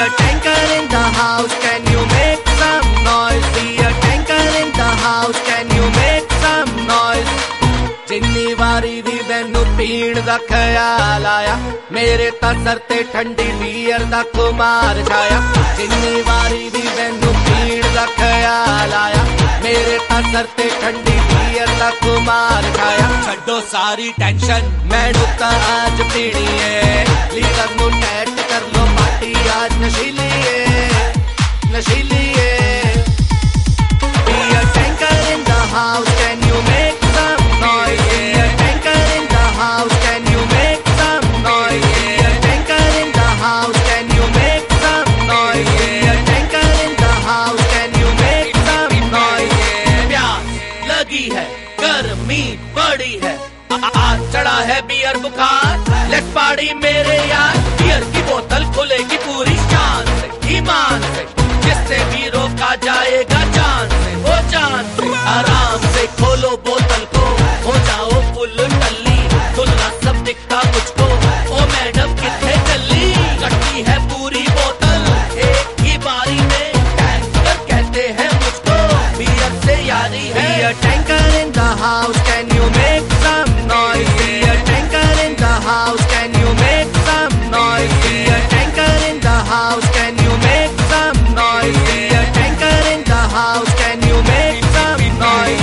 a tanker in the house, can you make some noise? Be a tanker in the house, can you make some noise? जिन्नी वारी भी मैनू पीण दा ख्याल आया, मेरे तां सर ते ठंडी बीयर दा खुमार छाया। जिन्नी वारी भी मैनू पीण दा ख्याल आया, मेरे तां सर ते ठंडी बीयर दा खुमार छाया। छड्डो सारी टेंशन, मैनू तां आज पीनी है, लीवर नू टैट कर लो, पार्टी आज नशीली है, नशीली है। Be a tanker in the house, can you make some noise? Be a tanker in the house, can you make some noise? Be a tanker in the house, can you make some noise? Be a tanker in the house, can you make some noise? प्यास लगी है, गर्मी बड़ी है, आज चढ़ा है beer बुखार, लेट्स पार्टी मेरे यार। बियर की बोतल खुलेगी पूरी शान से, ईमान से, जिससे भी रोका जाएगा जान से, वो जान से। आराम से खोलो बोतल को, हो जाओ फुल टल्ली, खुलना सब दिखता मुझको, ओ मैडम कितने चली। कटती है पूरी बोतल एक ही बारी में, टैंकर कहते हैं मुझको, बियर से यारी है। Be a tanker in the house, can you make some noise? Be a tanker in the house, can you make some noise? Be a tanker in the house, can you make some noise? Be a tanker in the house, can you make some noise?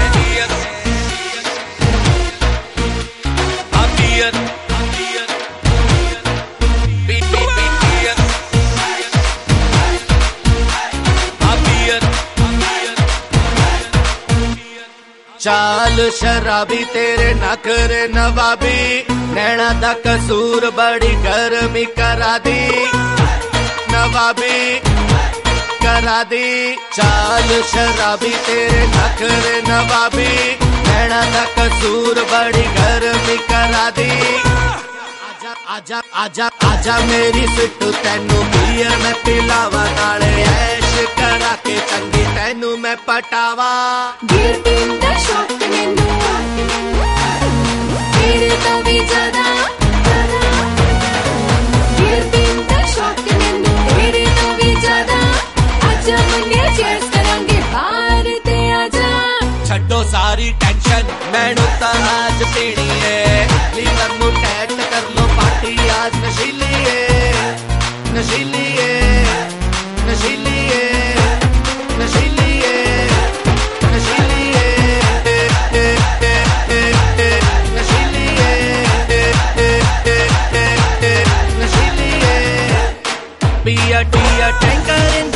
चाल शराबी तेरे नखरे नवाबी, नैना दा कसूर बड़ी गर्मी करा दी, नवाबी करा दी। चाल शराबी तेरे नखरे नवाबी, नैना दा कसूर बड़ी गर्मी करा दी। आजा आजा आजा आजा मेरी सिट्टू, तैनू बियर मैं पिलावा, नाले ऐश करा के चंगी तैनू मैं पटावा। बियर पीन दा शौक मैनू, तेरे तो भी ज्यादा। बियर पीन दा शौक मैनू, तेरे तो भी ज्यादा। आजा मन्ने चीयर्स करांगे बाहर ते आजा। छड्डो सारी टेंशन, मैनू तां आज पीनी है, लीवर नू टैट कर लो, पार्टी आज नशीली है, नशीली है, नशीली है, नशीली है, नशीली है, नशीली है, नशीली है। Be a tanker in